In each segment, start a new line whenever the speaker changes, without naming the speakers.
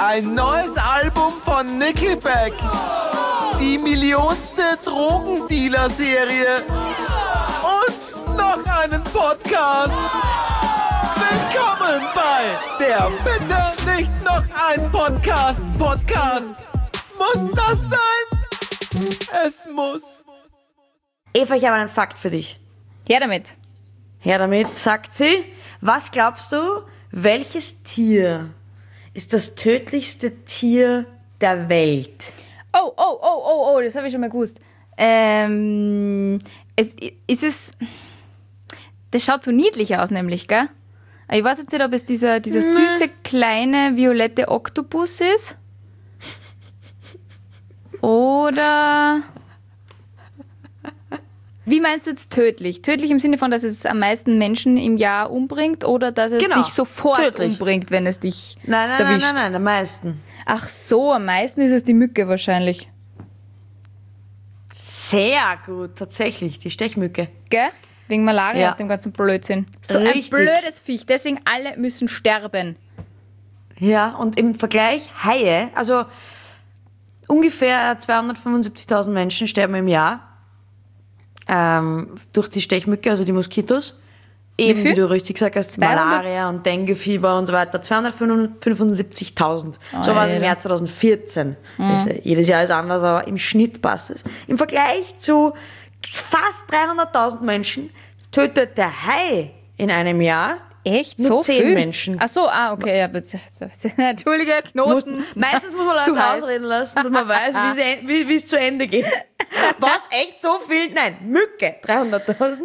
Ein neues Album von Nickelback. Die millionste Drogendealer-Serie. Und noch einen Podcast. Willkommen bei der Bitte nicht noch ein Podcast. Muss das sein? Es muss.
Eva, ich habe einen Fakt für dich.
Her damit.
Her damit, sagt sie. Was glaubst du, welches Tier ist das tödlichste Tier der Welt?
Oh, das habe ich schon mal gewusst. Das schaut so niedlich aus, nämlich, gell? Ich weiß jetzt nicht, ob es dieser süße, kleine, violette Oktopus ist. Oder... Wie meinst du jetzt tödlich? Tödlich im Sinne von, dass es am meisten Menschen im Jahr umbringt oder dass es dich sofort umbringt, wenn es dich erwischt?
Nein, am meisten.
Ach so, am meisten ist es die Mücke wahrscheinlich.
Sehr gut, tatsächlich, die Stechmücke.
Gell? Wegen Malaria und dem ganzen Blödsinn. So
richtig.
Ein blödes Viech, deswegen alle müssen sterben.
Ja, und im Vergleich Haie, also ungefähr 275.000 Menschen sterben im Jahr durch die Stechmücke, also die Moskitos. Eben, wie du richtig gesagt hast,
200?
Malaria und Denguefieber und so weiter. 275.000. So war es im Jahr 2014. Jedes Jahr ist anders, aber im Schnitt passt es. Im Vergleich zu fast 300.000 Menschen tötet der Hai in einem Jahr
Echt?
nur
So
10
viel?
Menschen.
Ach so, okay. Ja, Entschuldige, Knoten.
Meistens muss man Leute ausreden lassen, dass man weiß, wie es zu Ende geht. Was? Echt so viel? Nein, Mücke, 300.000.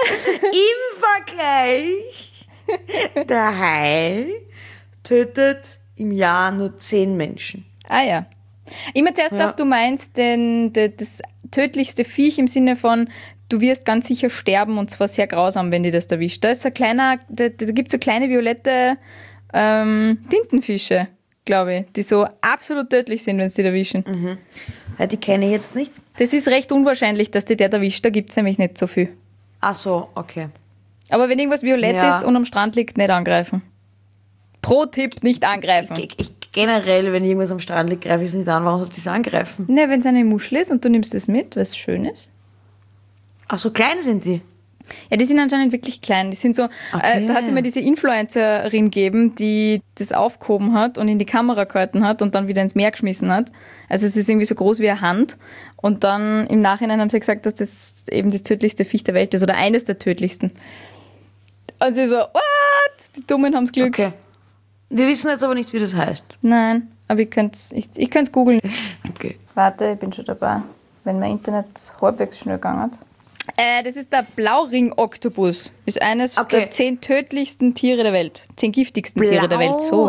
Im Vergleich, der Hai tötet im Jahr nur 10 Menschen.
Ah ja. Immer zuerst gedacht, du meinst das tödlichste Viech im Sinne von, du wirst ganz sicher sterben und zwar sehr grausam, wenn dir das erwischt. Da gibt es so kleine violette Tintenfische, glaube ich, die so absolut tödlich sind, wenn sie dich erwischen.
Mhm. Ja, die kenne ich jetzt nicht.
Das ist recht unwahrscheinlich, dass dir der erwischt, da gibt es nämlich nicht so viel.
Ach so, okay.
Aber wenn irgendwas violett ist und am Strand liegt, nicht angreifen. Pro-Tipp, nicht angreifen.
Generell, wenn irgendwas am Strand liegt, greife ich es nicht an. Warum soll ich es angreifen?
Ne, wenn es eine Muschel ist und du nimmst es mit, was schön ist.
Ach, so klein sind die?
Ja, die sind anscheinend wirklich klein. Die sind so,
okay.
Da hat es immer diese Influencerin gegeben, die das aufgehoben hat und in die Kamera gehalten hat und dann wieder ins Meer geschmissen hat. Also es ist irgendwie so groß wie eine Hand. Und dann im Nachhinein haben sie gesagt, dass das eben das tödlichste Viech der Welt ist oder eines der tödlichsten. Und sie so, what? Die Dummen haben das Glück.
Okay. Wir wissen jetzt aber nicht, wie das heißt.
Nein, aber ich könnte es googeln.
Okay.
Warte, ich bin schon dabei. Wenn mein Internet halbwegs schnell gegangen hat. Das ist der Blauring-Oktopus. Ist eines der 10 tödlichsten Tiere der Welt. 10 giftigsten Tiere der Welt. So.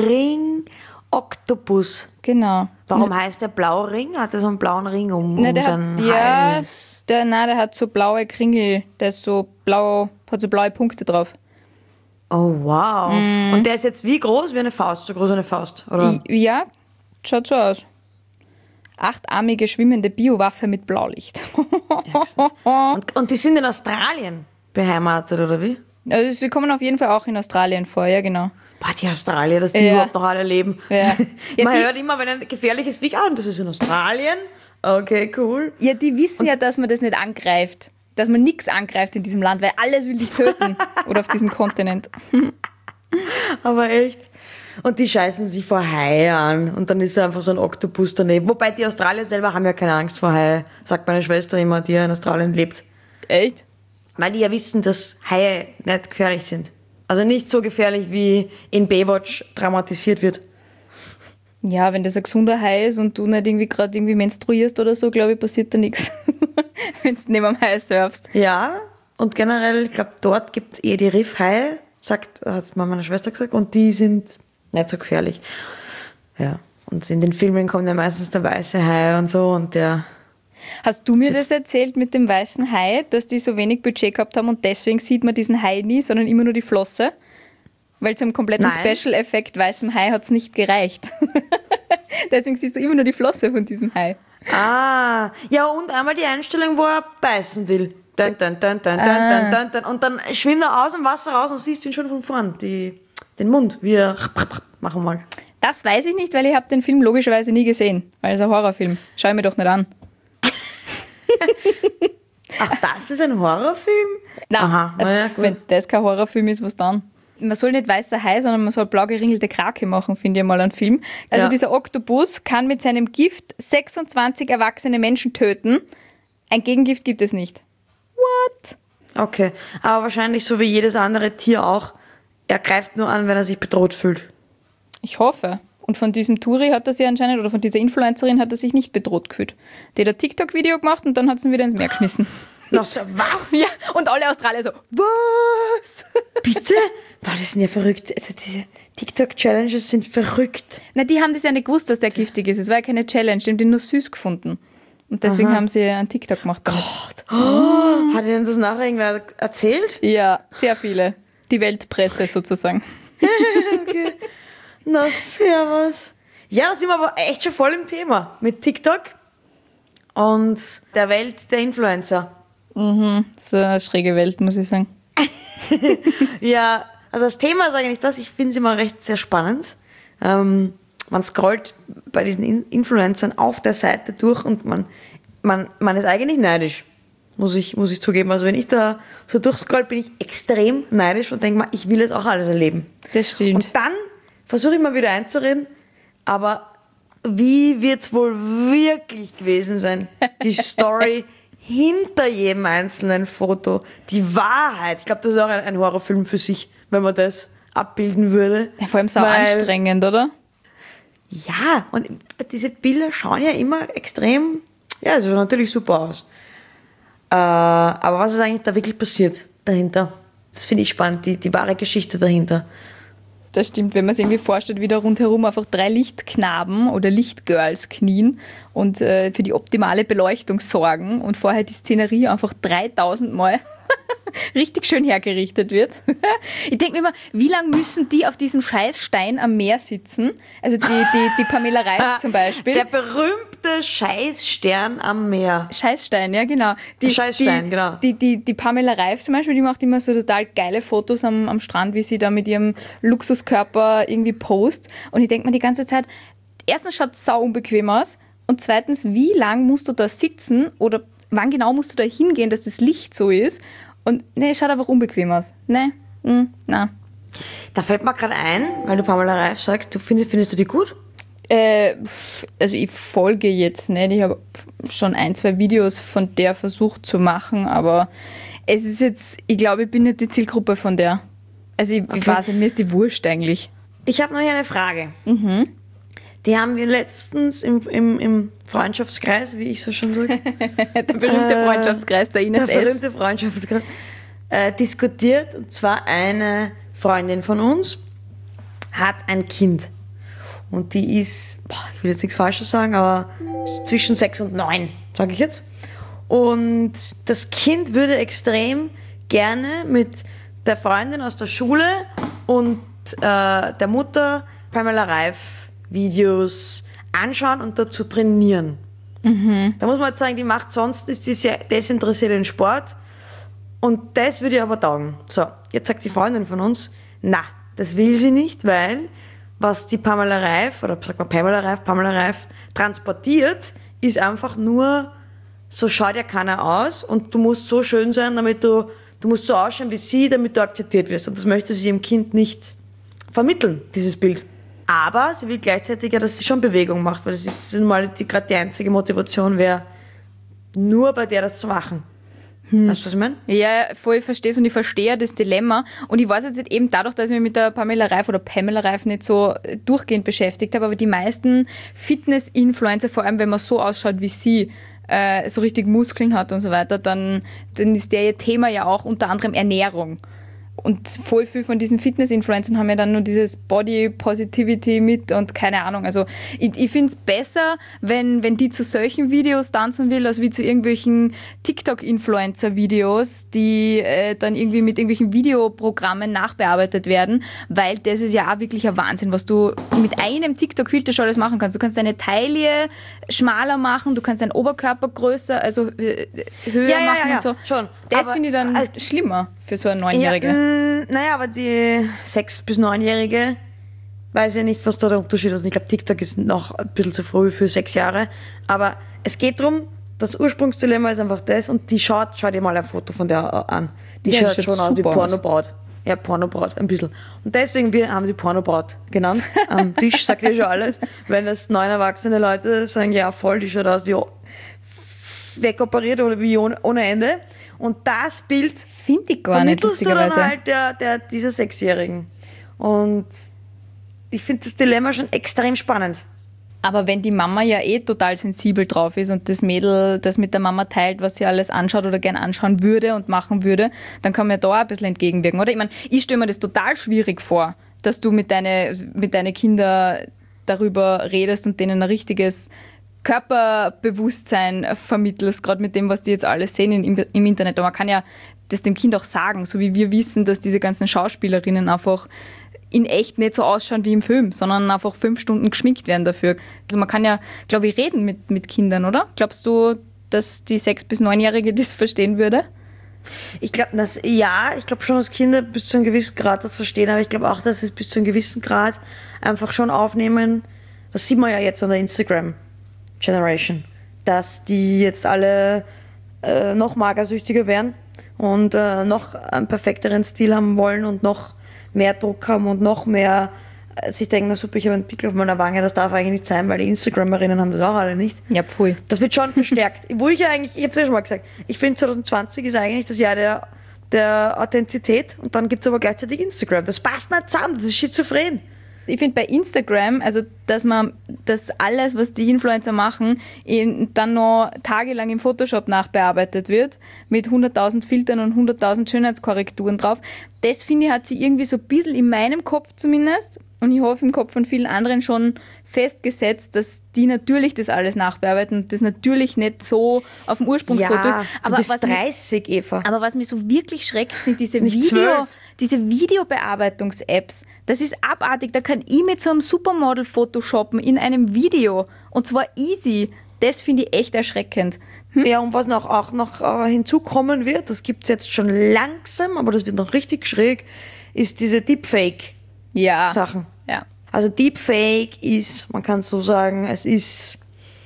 Blauring-Oktopus.
Genau.
Warum heißt der Blauring? Hat er so einen blauen Ring um seinen
Hals? Der hat so blaue Kringel. Der ist so blau, hat so blaue Punkte drauf.
Oh, wow. Und der ist jetzt wie groß? Wie eine Faust? So groß wie eine Faust? Oder?
Ja, schaut so aus. 8-armige schwimmende Biowaffe mit Blaulicht.
und die sind in Australien beheimatet, oder wie?
Also sie kommen auf jeden Fall auch in Australien vor, ja genau.
Boah, die Australier, dass die überhaupt noch alle leben.
Ja.
Man hört immer, wenn ein gefährliches Viech, und das ist in Australien. Okay, cool.
Ja, die wissen ja, dass man das nicht angreift. Dass man nichts angreift in diesem Land, weil alles will dich töten. Oder auf diesem Kontinent.
Aber echt. Und die scheißen sich vor Haie an und dann ist einfach so ein Oktopus daneben. Wobei die Australier selber haben ja keine Angst vor Haie, sagt meine Schwester immer, die ja in Australien lebt.
Echt?
Weil die ja wissen, dass Haie nicht gefährlich sind. Also nicht so gefährlich, wie in Baywatch dramatisiert wird.
Ja, wenn das ein gesunder Hai ist und du nicht gerade menstruierst oder so, glaube ich, passiert da nichts. Wenn du neben dem Hai surfst.
Ja, und generell, ich glaube, dort gibt es die Riffhaie, hat meine Schwester gesagt, und die sind nicht so gefährlich. Ja, und in den Filmen kommt ja meistens der weiße Hai und so und der...
Hast du mir das erzählt mit dem weißen Hai, dass die so wenig Budget gehabt haben und deswegen sieht man diesen Hai nie, sondern immer nur die Flosse? Weil zum kompletten Special-Effekt weißem Hai hat es nicht gereicht. Deswegen siehst du immer nur die Flosse von diesem Hai.
Ah, ja, und einmal die Einstellung, wo er beißen will. Und dann schwimmt er aus dem Wasser raus und siehst ihn schon von vorn, den Mund, wie er machen mag.
Das weiß ich nicht, weil ich habe den Film logischerweise nie gesehen. Weil es ein Horrorfilm. Schau ich mir doch nicht an.
Ach, das ist ein Horrorfilm?
Nein,
Aha, naja, gut.
wenn das kein Horrorfilm ist, was dann? Man soll nicht weißer Hai, sondern man soll blau geringelte Krake machen, finde ich mal einen Film. Also dieser Oktopus kann mit seinem Gift 26 erwachsene Menschen töten. Ein Gegengift gibt es nicht. What?
Okay, aber wahrscheinlich so wie jedes andere Tier auch, er greift nur an, wenn er sich bedroht fühlt.
Ich hoffe. Und von diesem Turi hat er sich anscheinend, oder von dieser Influencerin hat er sich nicht bedroht gefühlt. Die hat ein TikTok-Video gemacht und dann hat sie ihn wieder ins Meer geschmissen.
Na so, was?
Ja, und alle Australier so, was?
Bitte? Boah, das sind ja verrückt. Also diese TikTok-Challenges sind verrückt.
Na, die haben das ja nicht gewusst, dass der giftig ist. Es war ja keine Challenge, die haben den nur süß gefunden. Und deswegen haben sie einen TikTok gemacht.
Gott. Oh, hat Ihnen das nachher irgendwer erzählt?
Ja, sehr viele. Die Weltpresse sozusagen.
Okay. Na, servus. Ja, da sind wir aber echt schon voll im Thema mit TikTok und der Welt der Influencer.
So eine schräge Welt, muss ich sagen.
Ja, also das Thema ist eigentlich das, ich finde es immer recht sehr spannend. Man scrollt bei diesen Influencern auf der Seite durch und man ist eigentlich neidisch, muss ich zugeben. Also wenn ich da so durchscroll, bin ich extrem neidisch und denke mir, ich will das auch alles erleben.
Das stimmt.
Und dann versuche ich mal wieder einzureden, aber wie wird es wohl wirklich gewesen sein? Die Story hinter jedem einzelnen Foto, die Wahrheit. Ich glaube, das ist auch ein Horrorfilm für sich, wenn man das abbilden würde.
Ja, vor allem so anstrengend, oder?
Ja, und diese Bilder schauen ja immer extrem, ja, es schaut natürlich super aus. Aber was ist eigentlich da wirklich passiert dahinter? Das finde ich spannend, die wahre Geschichte dahinter.
Das stimmt, wenn man sich irgendwie vorstellt, wie da rundherum einfach 3 Lichtknaben oder Lichtgirls knien und für die optimale Beleuchtung sorgen und vorher die Szenerie einfach 3000 Mal richtig schön hergerichtet wird. Ich denke mir immer, wie lange müssen die auf diesem Scheißstein am Meer sitzen? Also die Pamela Reif zum Beispiel.
Der berühmte Scheißstern am Meer.
Scheißstein, ja genau.
Genau.
Die Pamela Reif zum Beispiel, die macht immer so total geile Fotos am Strand, wie sie da mit ihrem Luxuskörper irgendwie post. Und ich denke mir die ganze Zeit, erstens schaut es sau unbequem aus und zweitens, wie lang musst du da sitzen oder wann genau musst du da hingehen, dass das Licht so ist? Und ne, es schaut einfach unbequem aus. Ne, na.
Da fällt mir gerade ein, weil du Pamela Reif sagst, findest du die gut?
Also ich folge jetzt nicht. Ich habe schon 1, 2 Videos von der versucht zu machen, aber es ist jetzt, ich glaube, ich bin nicht die Zielgruppe von der. Also ich weiß nicht, mir ist die wurscht eigentlich.
Ich habe noch hier eine Frage. Die haben wir letztens im Freundschaftskreis, wie ich so schon sage.
Der berühmte Freundschaftskreis der Ines
Der berühmte Freundschaftskreis. Diskutiert. Und zwar eine Freundin von uns hat ein Kind. Und die ist, ich will jetzt nichts Falsches sagen, aber zwischen 6 und 9, sage ich jetzt. Und das Kind würde extrem gerne mit der Freundin aus der Schule und der Mutter Pamela Reif Videos anschauen und dazu trainieren. Da muss man jetzt sagen, die macht sonst, ist sie sehr desinteressiert in Sport und das würde ihr aber taugen. So, jetzt sagt die Freundin von uns, na, das will sie nicht, weil was die Pamela Reif transportiert, ist einfach nur, so schaut ja keiner aus und du musst so schön sein, damit du musst so ausschauen wie sie, damit du akzeptiert wirst. Und das möchte sie ihrem Kind nicht vermitteln, dieses Bild. Aber sie will gleichzeitig ja, dass sie schon Bewegung macht, weil das ist mal gerade die einzige Motivation wäre, nur bei der das zu machen. Weißt du, was ich meine?
Ja, voll, ich verstehe es und ich verstehe das Dilemma. Und ich weiß jetzt nicht eben dadurch, dass ich mich mit der Pamela Reif oder Pamela Reif nicht so durchgehend beschäftigt habe, aber die meisten Fitness-Influencer, vor allem wenn man so ausschaut wie sie, so richtig Muskeln hat und so weiter, dann ist der Thema ja auch unter anderem Ernährung. Und voll viel von diesen Fitness-Influencern haben ja dann nur dieses Body Positivity mit und keine Ahnung. Also ich finde es besser, wenn die zu solchen Videos tanzen will, als wie zu irgendwelchen TikTok-Influencer-Videos, die dann irgendwie mit irgendwelchen Videoprogrammen nachbearbeitet werden, weil das ist ja auch wirklich ein Wahnsinn, was du mit einem TikTok-Filter schon alles machen kannst. Du kannst deine Taille schmaler machen, du kannst deinen Oberkörper größer, also höher machen und so.
Schon.
Das finde ich dann schlimmer für so eine 9-Jährige.
Naja, aber die 6- bis 9-Jährige weiß ja nicht, was da der Unterschied ist. Ich glaube, TikTok ist noch ein bisschen zu früh für 6 Jahre. Aber es geht darum, das Ursprungsdilemma ist einfach das und die schau dir mal ein Foto von der an. Die
Ja,
schaut schon aus wie Pornobraut. Ja, Pornobraut, ein bisschen. Und deswegen haben sie Pornobraut genannt. Am Tisch sagt ihr schon alles. Wenn das 9 erwachsene Leute sagen, ja voll, die schaut aus wie wegoperiert oder wie ohne Ende. Und das Bild
Finde ich gar nicht,
vermittelst du dann
lustigerweise.
halt dieser 6-Jährigen. Und ich finde das Dilemma schon extrem spannend.
Aber wenn die Mama ja total sensibel drauf ist und das Mädel das mit der Mama teilt, was sie alles anschaut oder gern anschauen würde und machen würde, dann kann man ja da auch ein bisschen entgegenwirken, oder? Ich meine, ich stelle mir das total schwierig vor, dass du mit deinen Kindern darüber redest und denen ein richtiges Körperbewusstsein vermittelst, gerade mit dem, was die jetzt alles sehen im Internet. Aber man kann ja das dem Kind auch sagen, so wie wir wissen, dass diese ganzen Schauspielerinnen einfach in echt nicht so ausschauen wie im Film, sondern einfach 5 Stunden geschminkt werden dafür. Also man kann ja, glaube ich, reden mit Kindern, oder? Glaubst du, dass die 6- bis 9-Jährige das verstehen würde?
Ich glaube schon, dass Kinder bis zu einem gewissen Grad das verstehen, aber ich glaube auch, dass sie es bis zu einem gewissen Grad einfach schon aufnehmen. Das sieht man ja jetzt an der Instagram-Generation, dass die jetzt alle noch magersüchtiger werden und noch einen perfekteren Stil haben wollen und noch mehr Druck haben und noch mehr sich denken, na super, ich habe einen Pickel auf meiner Wange, das darf eigentlich nicht sein, weil die Instagramerinnen haben das auch alle nicht.
Ja, pfui.
Das wird schon verstärkt. Ich habe es ja schon mal gesagt, ich finde 2020 ist eigentlich das Jahr der Authentizität und dann gibt es aber gleichzeitig Instagram. Das passt nicht zusammen, das ist schizophren.
Ich finde bei Instagram, also dass alles, was die Influencer machen, dann noch tagelang im Photoshop nachbearbeitet wird, mit 100.000 Filtern und 100.000 Schönheitskorrekturen drauf, das finde ich, hat sie irgendwie so ein bisschen in meinem Kopf zumindest, und ich hoffe im Kopf von vielen anderen schon festgesetzt, dass die natürlich das alles nachbearbeiten und das natürlich nicht so auf dem Ursprungsfoto ist.
Aber du bist 30, Eva.
Aber was mich so wirklich schreckt, sind diese
Nicht 12.
diese Videobearbeitungs-Apps. Das ist abartig. Da kann ich mit so einem Supermodel photoshoppen in einem Video. Und zwar easy. Das finde ich echt erschreckend.
Ja, und was auch noch hinzukommen wird, das gibt es jetzt schon langsam, aber das wird noch richtig schräg, ist diese Deepfake-Sachen.
Ja.
Also Deepfake ist, man kann es so sagen, es ist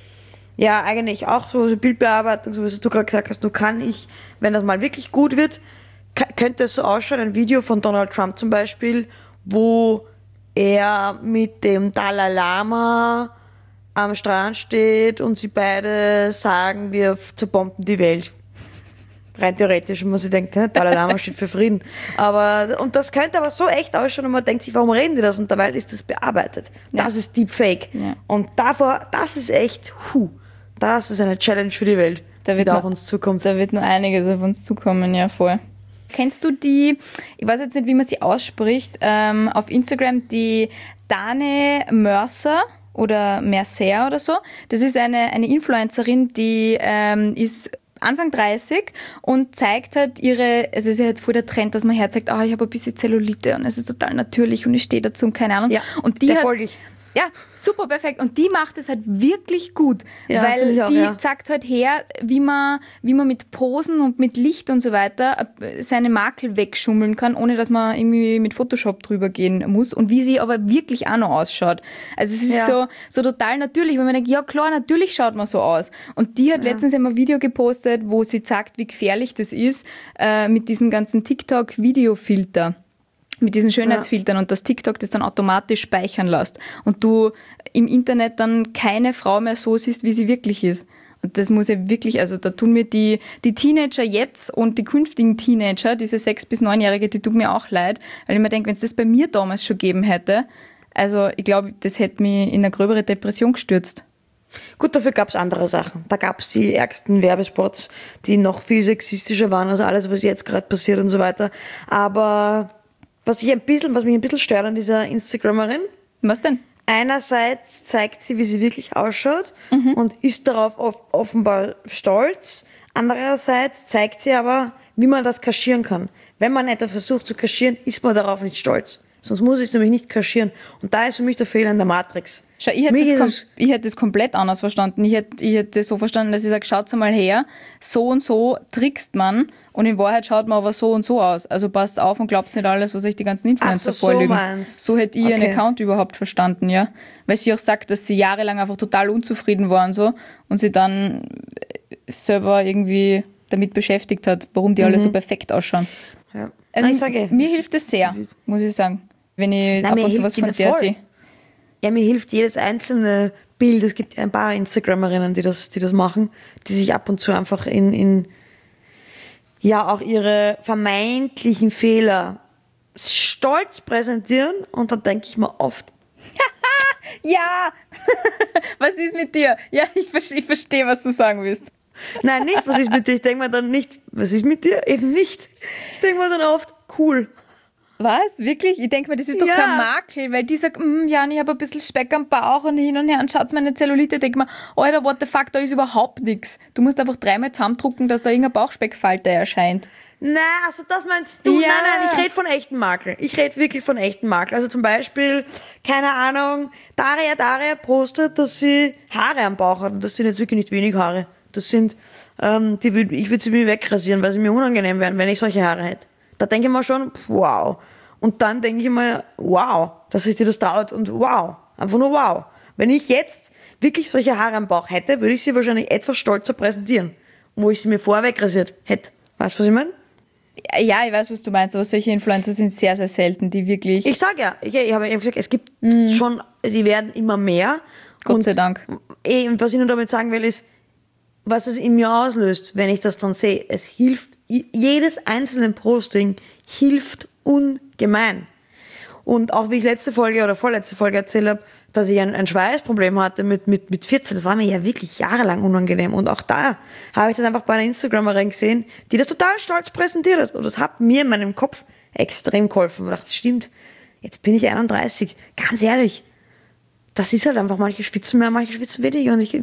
ja eigentlich auch so Bildbearbeitung, so wie du gerade gesagt hast, wenn das mal wirklich gut wird, könnte es so ausschauen, ein Video von Donald Trump zum Beispiel, wo er mit dem Dalai Lama am Strand steht und sie beide sagen, wir zerbomben die Welt. Rein theoretisch, und man sich denkt, Dalai Lama steht für Frieden. Und das könnte aber so echt ausschauen und man denkt sich, warum reden die das? Und dabei ist das bearbeitet.
Ja.
Das ist Deepfake.
Ja.
Und das ist echt, das ist eine Challenge für die Welt, die da auf uns zukommt.
Da wird nur einiges auf uns zukommen, ja voll. Kennst du die, ich weiß jetzt nicht, wie man sie ausspricht, auf Instagram, die Dane Mercer oder Mercer oder so? Das ist eine Influencerin, die ist Anfang 30 und zeigt halt also es ist ja jetzt voll der Trend, dass man herzeigt, ich habe ein bisschen Zellulite und es ist total natürlich und ich stehe dazu und keine Ahnung.
Ja,
und die
folge ich.
Ja, super, perfekt. Und die macht es halt wirklich gut,
Ja,
weil
finde ich auch,
die
ja.
zeigt halt her, wie man mit Posen und mit Licht und so weiter seine Makel wegschummeln kann, ohne dass man irgendwie mit Photoshop drüber gehen muss und wie sie aber wirklich auch noch ausschaut. Also es ist so total natürlich, wenn man denkt, ja klar, natürlich schaut man so aus. Und die hat letztens einmal ein Video gepostet, wo sie sagt, wie gefährlich das ist mit diesen ganzen TikTok-Videofilter. Mit diesen Schönheitsfiltern und dass TikTok das dann automatisch speichern lässt und du im Internet dann keine Frau mehr so siehst, wie sie wirklich ist. Und das muss ja wirklich, also da tun mir die Teenager jetzt und die künftigen Teenager, diese 6- bis 9-Jährige, die tut mir auch leid, weil ich mir denke, wenn es das bei mir damals schon gegeben hätte, also ich glaube, das hätte mich in eine gröbere Depression gestürzt.
Gut, dafür gab es andere Sachen. Da gab es die ärgsten Werbespots, die noch viel sexistischer waren als alles, was jetzt gerade passiert und so weiter. Aber was mich ein bisschen stört an dieser Instagramerin.
Was denn?
Einerseits zeigt sie, wie sie wirklich ausschaut und ist darauf offenbar stolz. Andererseits zeigt sie aber, wie man das kaschieren kann. Wenn man etwas versucht zu kaschieren, ist man darauf nicht stolz. Sonst muss ich es nämlich nicht kaschieren. Und da ist für mich der Fehler in der Matrix.
Schau, ich hätte das komplett anders verstanden. Ich hätte das so verstanden, dass ich sage, schaut mal her, so und so trickst man und in Wahrheit schaut man aber so und so aus. Also passt auf und glaubt nicht alles, was euch die ganzen Influencer vorlügen. So hätte ich ihren Account überhaupt verstanden, ja. Weil sie auch sagt, dass sie jahrelang einfach total unzufrieden waren so und sie dann selber irgendwie damit beschäftigt hat, warum die alle so perfekt ausschauen.
Ja.
Also mir hilft das sehr, muss ich sagen, wenn ich ab und zu was von der sehe.
Ja, mir hilft jedes einzelne Bild. Es gibt ja ein paar Instagramerinnen, die das machen, die sich ab und zu einfach in auch ihre vermeintlichen Fehler stolz präsentieren und dann denke ich mir oft,
ja, was ist mit dir? Ja, ich verstehe, was du sagen willst.
Nein, nicht, was ist mit dir? Ich denke mir dann nicht, was ist mit dir? Eben nicht. Ich denke mir dann oft, cool.
Was? Wirklich? Ich denke mir, das ist doch kein Makel, weil die sagt, ja, ich habe ein bisschen Speck am Bauch und hin und her und schaut meine Zellulite. Ich denke mir, Alter, what the fuck, da ist überhaupt nichts. Du musst einfach 3-mal zusammendrucken, dass da irgendeine Bauchspeckfalte erscheint.
Nein, also das meinst du?
Ja.
Nein, ich rede von echten Makel. Ich rede wirklich von echten Makel. Also zum Beispiel, keine Ahnung, Daria postet, dass sie Haare am Bauch hat. Und das sind jetzt wirklich nicht wenig Haare. Das sind, ich würde sie mir wegrasieren, weil sie mir unangenehm wären, wenn ich solche Haare hätte. Da denke ich mir schon, wow. Und dann denke ich mir, wow, dass sich dir das traut und wow. Einfach nur wow. Wenn ich jetzt wirklich solche Haare am Bauch hätte, würde ich sie wahrscheinlich etwas stolzer präsentieren. Wo ich sie mir vorher wegrasiert hätte. Weißt du, was ich meine?
Ja, ich weiß, was du meinst, aber solche Influencer sind sehr, sehr selten, die wirklich...
Ich sage ja, ich habe gesagt, es gibt schon, die werden immer mehr.
Gott sei Dank.
Und was ich nur damit sagen will, ist, was es in mir auslöst, wenn ich das dann sehe. Es hilft, jedes einzelne Posting hilft ungemein. Und auch wie ich letzte Folge oder vorletzte Folge erzählt habe, dass ich ein Schweißproblem hatte mit 14, das war mir ja wirklich jahrelang unangenehm. Und auch da habe ich das einfach bei einer Instagramerin gesehen, die das total stolz präsentiert hat. Und das hat mir in meinem Kopf extrem geholfen. Und ich dachte, stimmt, jetzt bin ich 31. Ganz ehrlich, das ist halt einfach, manche schwitzen mehr, manche schwitzen weniger. Und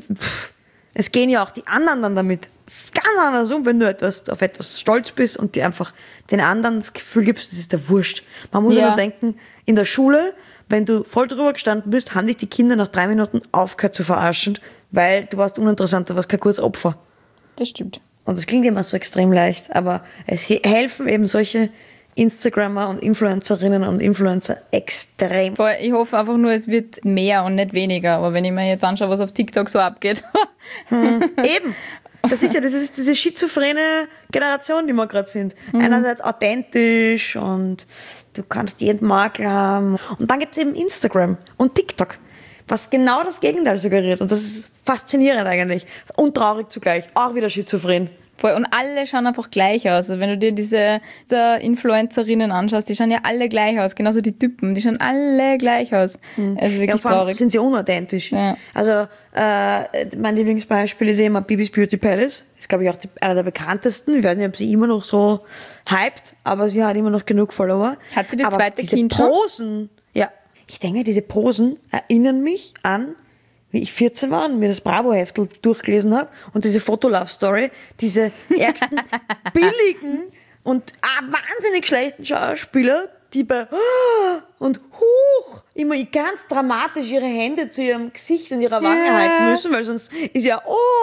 es gehen ja auch die anderen dann damit ganz anders um, wenn du auf etwas stolz bist und dir einfach den anderen das Gefühl gibst, das ist der Wurscht. Man muss ja nur denken, in der Schule, wenn du voll drüber gestanden bist, haben dich die Kinder nach 3 Minuten aufgehört zu verarschen, weil du warst uninteressant, du warst kein gutes Opfer.
Das stimmt.
Und das klingt immer so extrem leicht, aber es helfen eben solche Instagrammer und Influencerinnen und Influencer extrem.
Ich hoffe einfach nur, es wird mehr und nicht weniger. Aber wenn ich mir jetzt anschaue, was auf TikTok so abgeht.
Eben. Das ist diese schizophrene Generation, die wir gerade sind. Einerseits authentisch und du kannst jeden Makel haben. Und dann gibt es eben Instagram und TikTok, was genau das Gegenteil suggeriert. Und das ist faszinierend eigentlich. Und traurig zugleich. Auch wieder schizophren.
Voll. Und alle schauen einfach gleich aus. Also wenn du dir diese Influencerinnen anschaust, die schauen ja alle gleich aus. Genauso die Typen, die schauen alle gleich aus. Also wirklich
vor allem
traurig.
sind sie unauthentisch. Ja. Also mein Lieblingsbeispiel ist immer Bibis Beauty Palace. Ist, glaube ich, auch einer der bekanntesten. Ich weiß nicht, ob sie immer noch so hypt, aber sie hat immer noch genug Follower.
Hat sie das zweite
diese
Kind schon?
Posen, ja. Ich denke, diese Posen erinnern mich an, wie ich 14 war und mir das Bravo-Heftel durchgelesen habe und diese Fotolove-Story, diese ärgsten, billigen und wahnsinnig schlechten Schauspieler, die bei und immer ganz dramatisch ihre Hände zu ihrem Gesicht und ihrer Wange halten müssen, weil sonst ist ja,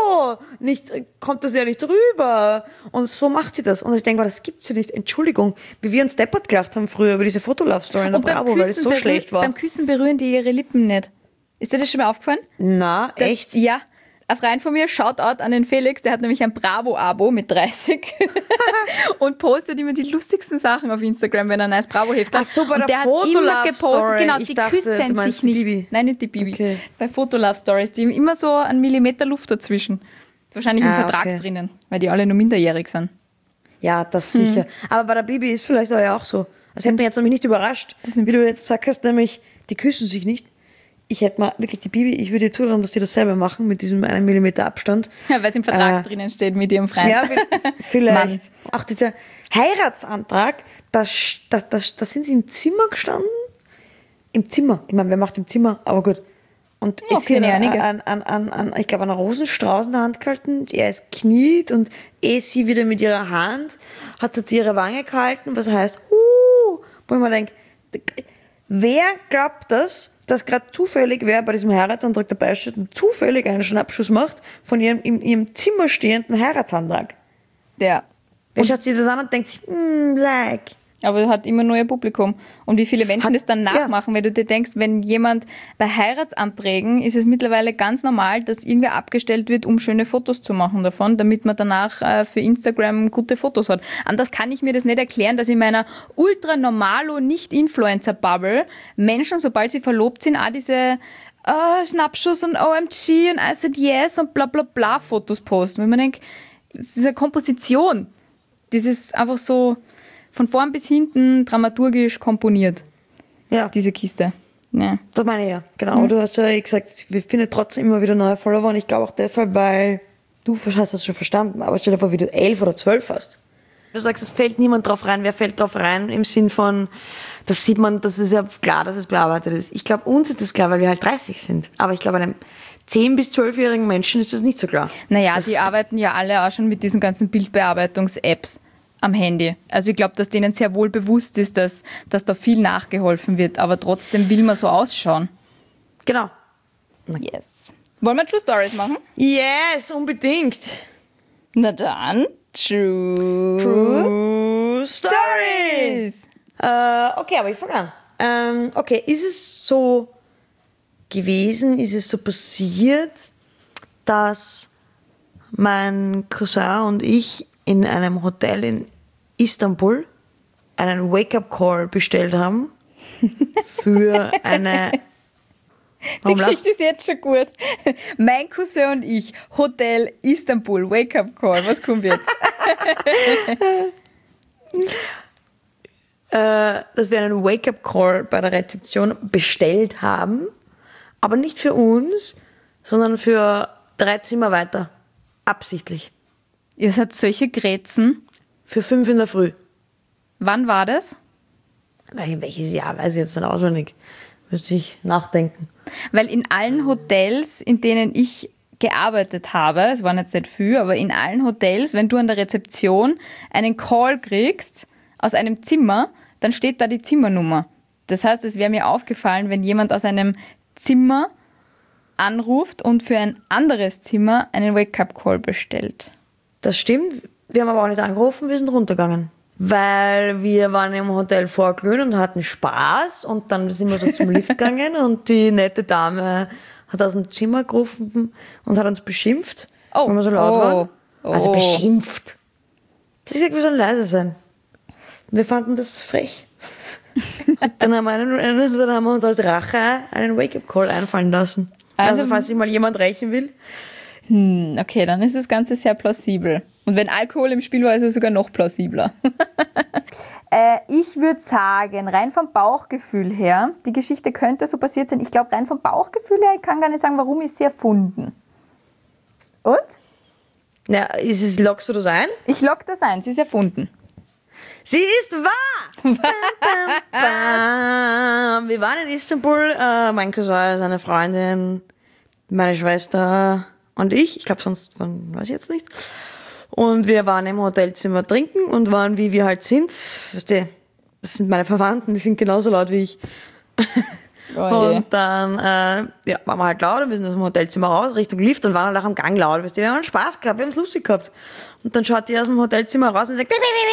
kommt das ja nicht rüber. Und so macht sie das. Und ich denke, das gibt's ja nicht. Entschuldigung, wie wir uns deppert gelacht haben früher über diese Fotolove-Story in der Bravo, weil es so schlecht war.
Beim Küssen berühren die ihre Lippen nicht. Ist dir das schon mal aufgefallen?
Na, echt?
Ja. Ein Freund von mir, Shoutout an den Felix, der hat nämlich ein Bravo-Abo mit 30 und postet immer die lustigsten Sachen auf Instagram, wenn er ein neues Bravo-Heft hat.
Ach so, bei
und
der Fotolove-Story.
Genau, die küssen sich nicht.
Bibi.
Nein, nicht die Bibi.
Okay.
Bei Fotolove-Stories, die haben immer so einen Millimeter Luft dazwischen. Ist wahrscheinlich im Vertrag drinnen, weil die alle nur minderjährig sind.
Ja, das sicher. Aber bei der Bibi ist vielleicht auch so. Das hätte mich jetzt nämlich nicht überrascht, wie du jetzt sagst, nämlich, die küssen sich nicht. Ich hätte mal wirklich die Bibi, ich würde dir zutrauen, dass die das selber machen mit diesem 1 Millimeter Abstand.
Ja, weil es im Vertrag drinnen steht mit ihrem Freund.
Ja, vielleicht. Auch dieser Heiratsantrag, da sind sie im Zimmer gestanden. Im Zimmer. Ich meine, wer macht im Zimmer? Aber gut. Und ist sie ich glaube, einen Rosenstrauß in der Hand gehalten. Er ist kniet und sie wieder mit ihrer Hand hat sie ihre Wange gehalten, was heißt, wo ich mir denke, Wer glaubt das, dass gerade zufällig wer bei diesem Heiratsantrag dabei steht und zufällig einen Schnappschuss macht von ihrem in ihrem Zimmer stehenden Heiratsantrag?
Ja.
Wer schaut sich das an und denkt sich, like.
Aber er hat immer nur ihr Publikum. Und wie viele Menschen das dann nachmachen, wenn du dir denkst, wenn jemand bei Heiratsanträgen ist es mittlerweile ganz normal, dass irgendwer abgestellt wird, um schöne Fotos zu machen davon, damit man danach für Instagram gute Fotos hat. Anders kann ich mir das nicht erklären, dass in meiner ultra normalo Nicht-Influencer-Bubble Menschen, sobald sie verlobt sind, auch diese Schnappschuss und OMG und I said yes und bla bla bla Fotos posten. Wenn man denkt, es ist eine Komposition. Das ist einfach so von vorn bis hinten dramaturgisch komponiert, diese Kiste. Ja.
Das meine ich ja, genau. Du hast ja gesagt, wir finden trotzdem immer wieder neue Follower und ich glaube auch deshalb, weil du hast das schon verstanden, aber stell dir vor, wie du 11 oder 12 hast. Du sagst, es fällt niemand drauf rein. Wer fällt drauf rein im Sinn von, das sieht man, das ist ja klar, dass es bearbeitet ist. Ich glaube, uns ist das klar, weil wir halt 30 sind. Aber ich glaube, einem 10- bis 12-jährigen Menschen ist das nicht so klar.
Naja, die arbeiten ja alle auch schon mit diesen ganzen Bildbearbeitungs-Apps am Handy. Also ich glaube, dass denen sehr wohl bewusst ist, dass da viel nachgeholfen wird, aber trotzdem will man so ausschauen.
Genau.
Yes. Wollen wir True Stories machen?
Yes, unbedingt.
Na dann, True Stories.
Okay, aber ich fange an. Okay, ist es so gewesen, ist es so passiert, dass mein Cousin und ich in einem Hotel in Istanbul einen Wake-up-Call bestellt haben für eine...
Die Geschichte ist jetzt schon gut. Mein Cousin und ich, Hotel Istanbul, Wake-up-Call. Was kommt jetzt?
Dass wir einen Wake-up-Call bei der Rezeption bestellt haben, aber nicht für uns, sondern für 3 Zimmer weiter. Absichtlich.
Ihr seid solche Grätzen.
Für 5 in der Früh.
Wann war das?
Welches Jahr weiß ich jetzt nicht auswendig. Müsste ich nachdenken.
Weil in allen Hotels, in denen ich gearbeitet habe, es waren jetzt nicht viel, aber in allen Hotels, wenn du an der Rezeption einen Call kriegst aus einem Zimmer, dann steht da die Zimmernummer. Das heißt, es wäre mir aufgefallen, wenn jemand aus einem Zimmer anruft und für ein anderes Zimmer einen Wake-up-Call bestellt.
Das stimmt. Wir haben aber auch nicht angerufen, wir sind runtergegangen. Weil wir waren im Hotel vorglühen und hatten Spaß und dann sind wir so zum Lift gegangen und die nette Dame hat aus dem Zimmer gerufen und hat uns beschimpft, weil wir so laut waren. Also beschimpft. Sie sagt, wir sollen leise sein. Und wir fanden das frech. Dann haben wir uns als Rache einen Wake-up-Call einfallen lassen. Also falls sich mal jemand rächen will.
Okay, dann ist das Ganze sehr plausibel. Und wenn Alkohol im Spiel war, ist es sogar noch plausibler. Ich würde sagen, rein vom Bauchgefühl her, die Geschichte könnte so passiert sein. Ich glaube, rein vom Bauchgefühl her, ich kann gar nicht sagen, warum ist sie erfunden. Und?
Ja, lockst du das ein?
Ich lock das ein, sie ist erfunden.
Sie ist wahr! Bam, bam, bam. Wir waren in Istanbul, mein Cousin, seine Freundin, meine Schwester und ich glaube sonst, weiß ich jetzt nicht. Und wir waren im Hotelzimmer trinken und waren, wie wir halt sind. Weißt du, das sind meine Verwandten, die sind genauso laut wie ich. Und dann waren wir halt laut und wir sind aus dem Hotelzimmer raus, Richtung Lift und waren halt auch am Gang laut. Weißt du, wir haben Spaß gehabt, wir haben es lustig gehabt. Und dann schaut die aus dem Hotelzimmer raus und sagt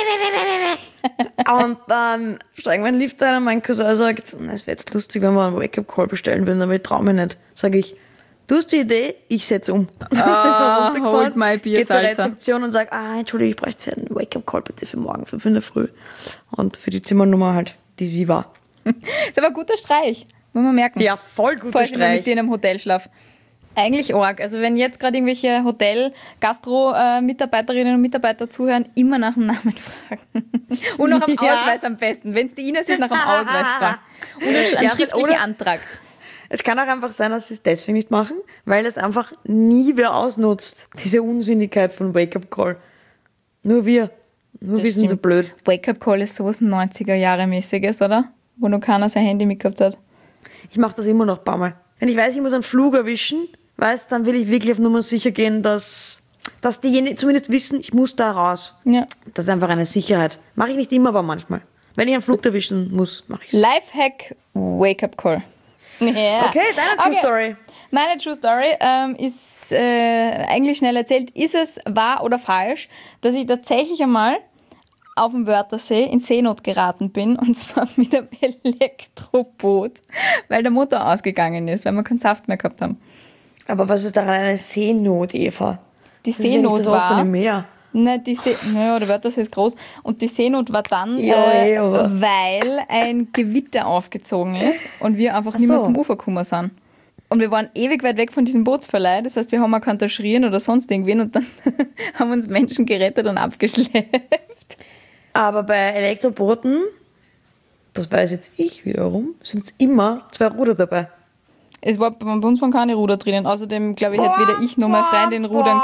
und dann steigen wir in den Lift ein und mein Cousin sagt, es wäre jetzt lustig, wenn wir einen Wake-up-Call bestellen würden, aber ich traue mich nicht. Sag ich, du hast die Idee, ich setze um.
Hold my beer,
Geh zur Rezeption und sag, Entschuldigung, ich bräuchte einen Wake-up-Call bitte für morgen, für 5 in der Früh. Und für die Zimmernummer halt, die sie war.
Ist aber ein guter Streich, muss man merken.
Ja, voll guter Streich.
Falls ich mit dir in einem Hotel schlafe. Eigentlich arg. Also wenn jetzt gerade irgendwelche Hotel-Gastro-Mitarbeiterinnen und Mitarbeiter zuhören, immer nach dem Namen fragen. Und nach dem Ausweis am besten. Wenn es die Ines ist, nach dem Ausweis fragen. Und einen schriftlichen Antrag.
Es kann auch einfach sein, dass sie es deswegen nicht machen, weil es einfach nie wer ausnutzt. Diese Unsinnigkeit von Wake-up-Call. Nur wir. Nur wir sind so blöd.
Wake-up-Call ist sowas 90er-Jahre-mäßiges, oder? Wo noch keiner sein Handy mitgehabt hat.
Ich mache das immer noch ein paar Mal. Wenn ich weiß, ich muss einen Flug erwischen, dann will ich wirklich auf Nummer sicher gehen, dass diejenigen zumindest wissen, ich muss da raus.
Ja.
Das ist einfach eine Sicherheit. Mache ich nicht immer, aber manchmal. Wenn ich einen Flug erwischen muss, mache ich es.
Lifehack Wake-up-Call. Ja.
Okay, deine True Story.
Meine True Story ist eigentlich schnell erzählt. Ist es wahr oder falsch, dass ich tatsächlich einmal auf dem Wörthersee in Seenot geraten bin, und zwar mit einem Elektroboot, weil der Motor ausgegangen ist, weil wir keinen Saft mehr gehabt haben.
Aber was ist daran eine Seenot, Eva?
Die
Das ist ja
Seenot
nicht das
war...
offene Meer.
Nein, der Wörthersee ist groß. Und die Seenot war dann,
Ja.
weil ein Gewitter aufgezogen ist und wir einfach nicht mehr zum Ufer gekommen sind. Und wir waren ewig weit weg von diesem Bootsverleih. Das heißt, wir haben auch keinen Schreien oder sonst irgendwen, und dann haben uns Menschen gerettet und abgeschleppt.
Aber bei Elektrobooten, das weiß jetzt ich wiederum, sind immer 2 Ruder dabei.
Es war bei uns waren keine Ruder drinnen. Außerdem, glaube ich, hätte weder ich noch meine Freundin rudern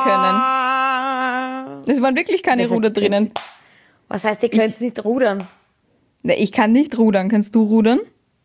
können. Es waren wirklich keine
Das heißt,
Ruder drinnen.
Was heißt, ihr könnt nicht rudern?
Na, ich kann nicht rudern. Kannst du rudern?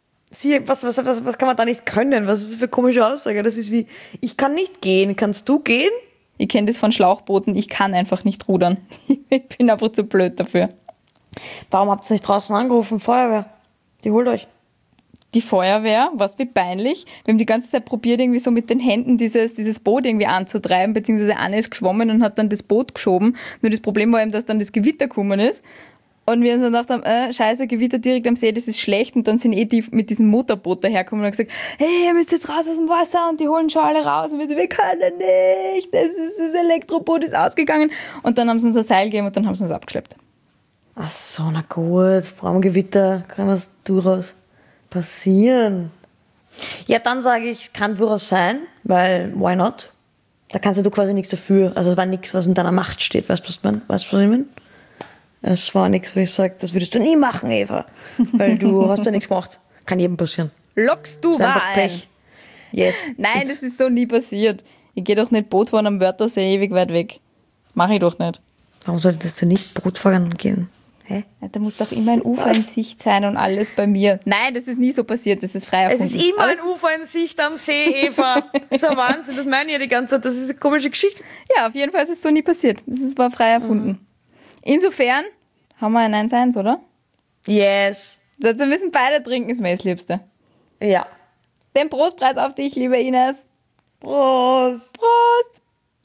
Was kann man da nicht können? Was ist das für eine komische Aussage? Das ist wie, ich kann nicht gehen. Kannst du gehen?
Ich kenne das von Schlauchbooten. Ich kann einfach nicht rudern. Ich bin einfach zu blöd dafür.
Warum habt ihr nicht draußen angerufen? Feuerwehr. Die holt euch.
Die Feuerwehr, was wie peinlich. Wir haben die ganze Zeit probiert, irgendwie so mit den Händen dieses Boot irgendwie anzutreiben, beziehungsweise Anne ist geschwommen und hat dann das Boot geschoben. Nur das Problem war eben, dass dann das Gewitter gekommen ist. Und wir uns dann gedacht haben, scheiße, Gewitter direkt am See, das ist schlecht. Und dann sind die mit diesem Motorboot dahergekommen und haben gesagt, hey, ihr müsst jetzt raus aus dem Wasser, und die holen schon alle raus. Und wir so, wir können nicht, das Elektroboot ist ausgegangen. Und dann haben sie uns ein Seil gegeben und dann haben sie uns abgeschleppt.
Ach so, na gut. Vor allem Gewitter kann das durchaus passieren. Ja, dann sage ich, es kann durchaus sein, weil why not? Da kannst du quasi nichts dafür. Also es war nichts, was in deiner Macht steht. Weißt du, was ich meine? Es war nichts, wo ich sage, das würdest du nie machen, Eva. Weil du hast ja nichts gemacht. Kann jedem passieren.
Lockst du
Das ist einfach
Wahl?
Pech. Yes.
Nein, das ist so nie passiert. Ich gehe doch nicht Boot fahren am Wörthersee ewig weit weg. Mache ich doch nicht.
Warum solltest du nicht Boot fahren gehen? Hä?
Da muss doch immer ein Ufer in Sicht sein und alles bei mir. Nein, das ist nie so passiert, das ist frei erfunden.
Es ist immer ein Ufer in Sicht am See, Eva. Das ist ein Wahnsinn, das meine ich ja die ganze Zeit. Das ist eine komische Geschichte.
Ja, auf jeden Fall ist es so nie passiert. War frei erfunden. Insofern haben wir ein 1-1, oder?
Yes.
Wir müssen beide trinken, ist mir das Liebste.
Ja.
Den Prostpreis auf dich, liebe Ines.
Prost.
Prost!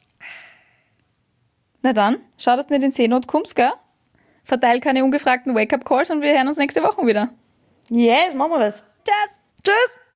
Na dann, schau, dass du nicht in Seenot kommst, gell? Verteil keine ungefragten Wake-up-Calls und wir hören uns nächste Woche wieder.
Yes, machen wir das.
Tschüss!
Tschüss.